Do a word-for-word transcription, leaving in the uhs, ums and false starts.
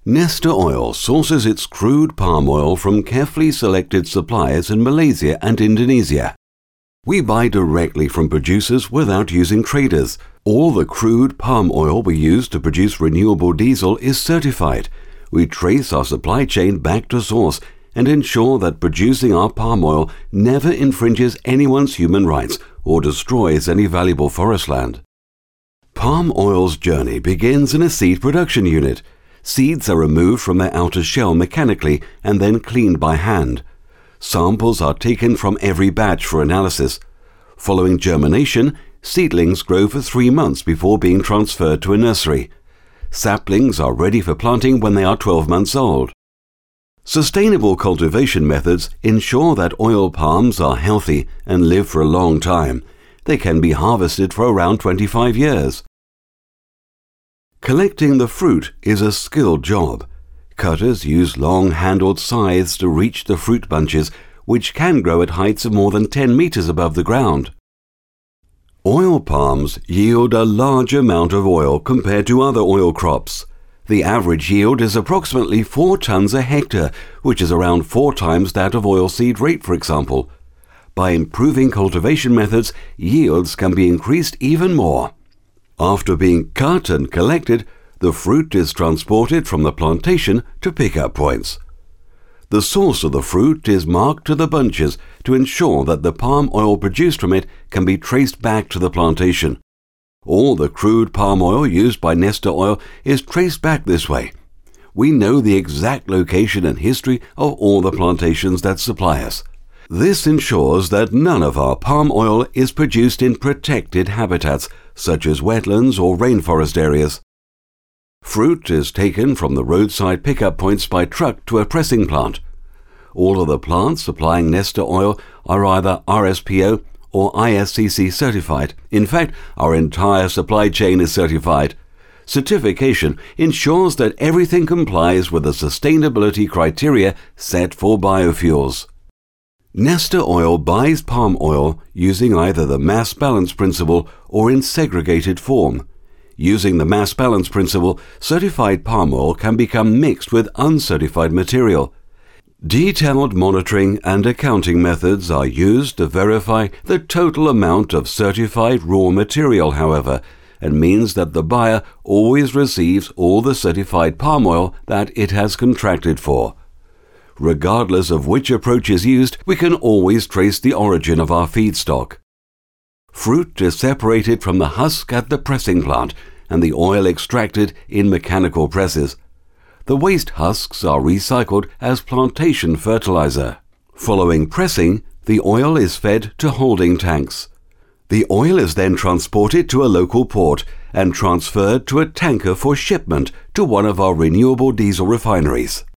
Neste Oil sources its crude palm oil from carefully selected suppliers in Malaysia and Indonesia. We buy directly from producers without using traders. All the crude palm oil we use to produce renewable diesel is certified. We trace our supply chain back to source and ensure that producing our palm oil never infringes anyone's human rights or destroys any valuable forest land. Palm oil's journey begins in a seed production unit. Seeds are removed from their outer shell mechanically and then cleaned by hand. Samples are taken from every batch for analysis. Following germination, seedlings grow for three months before being transferred to a nursery. Saplings are ready for planting when they are twelve months old. Sustainable cultivation methods ensure that oil palms are healthy and live for a long time. They can be harvested for around twenty-five years. Collecting the fruit is a skilled job. Cutters use long-handled scythes to reach the fruit bunches, which can grow at heights of more than ten meters above the ground. Oil palms yield a large amount of oil compared to other oil crops. The average yield is approximately four tons a hectare, which is around four times that of oilseed rape, for example. By improving cultivation methods, yields can be increased even more. After being cut and collected, the fruit is transported from the plantation to pickup points. The source of the fruit is marked to the bunches to ensure that the palm oil produced from it can be traced back to the plantation. All the crude palm oil used by Neste Oil is traced back this way. We know the exact location and history of all the plantations that supply us. This ensures that none of our palm oil is produced in protected habitats, such as wetlands or rainforest areas. Fruit is taken from the roadside pickup points by truck to a pressing plant. All of the plants supplying Neste Oil are either R S P O or I S C C certified. In fact, our entire supply chain is certified. Certification ensures that everything complies with the sustainability criteria set for biofuels. Neste Oil buys palm oil using either the mass balance principle or in segregated form. Using the mass balance principle, certified palm oil can become mixed with uncertified material. Detailed monitoring and accounting methods are used to verify the total amount of certified raw material, however, and means that the buyer always receives all the certified palm oil that it has contracted for. Regardless of which approach is used, we can always trace the origin of our feedstock. Fruit is separated from the husk at the pressing plant and the oil extracted in mechanical presses. The waste husks are recycled as plantation fertilizer. Following pressing, the oil is fed to holding tanks. The oil is then transported to a local port and transferred to a tanker for shipment to one of our renewable diesel refineries.